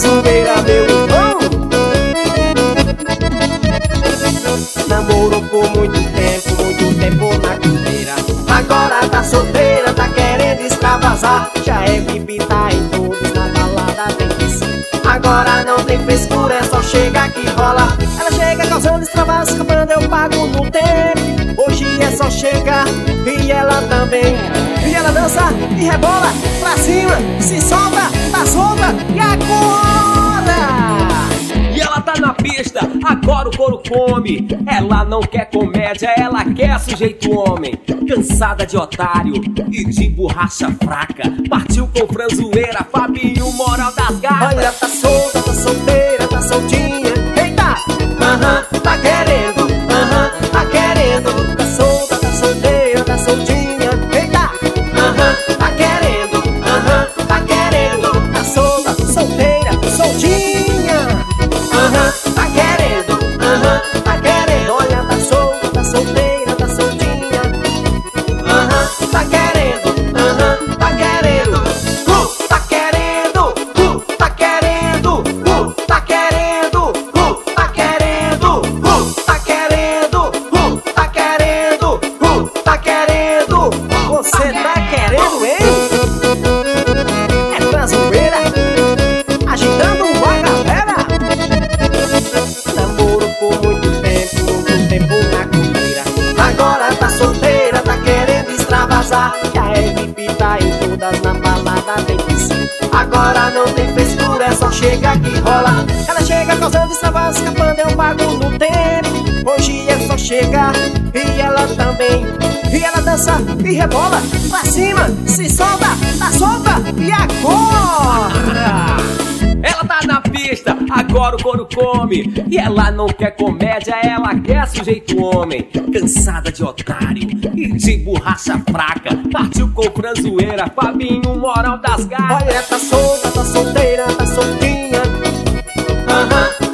zoeira, meu irmão. Namorou por muito tempo na carteira. Agora tá solteira, tá querendo extravasar. Já é VIP, tá em todos, na balada tem que ser. Agora não tem frescura, é só chegar que rola. Ela chega causando extravasas, quando eu pago no tempo. Hoje é só chegar e ela também. E ela dança e rebola pra cima, se solta, tá solta e agora? E ela tá na pista, agora o couro come. Ela não quer comédia, ela quer sujeito homem. Cansada de otário e de borracha fraca. Partiu com franzoeira, Fabinho, moral das gatas. Olha, tá solta, tá solteira, tá soltinha. Eita! Tá querendo, tá querendo. Tá solta, tá solteira, tá soltinha. Eita! Tá querendo, tá querendo. Tá solta, solteira, soltinha. Tá querendo, tá querendo. Olha, tá solta, tá solteira, tá soltinha. Tá querendo, tá querendo. Tá querendo, tá querendo. Tá querendo, tá querendo. Tá querendo, tá querendo. Tá querendo. Você tá querendo, hein? É brasileira agitando a galera. Namoro por muito tempo na carteira. Agora tá solteira, tá querendo extravasar. Já é VIP, tá em todas, na balada tem que ser. Agora não tem frescura, é só chegar que rola. Ela chega causando extravasas, quando eu pago no tempo. Hoje é só chegar e ela também. E ela dança e rebola pra cima, se solta, tá solta e agora? Ela tá na pista, agora o couro come. E ela não quer comédia, ela quer sujeito homem. Cansada de otário e de borracha fraca. Partiu com franzoeira, Fabinho, moral das gatas. Olha, tá solta, tá solteira, tá soltinha.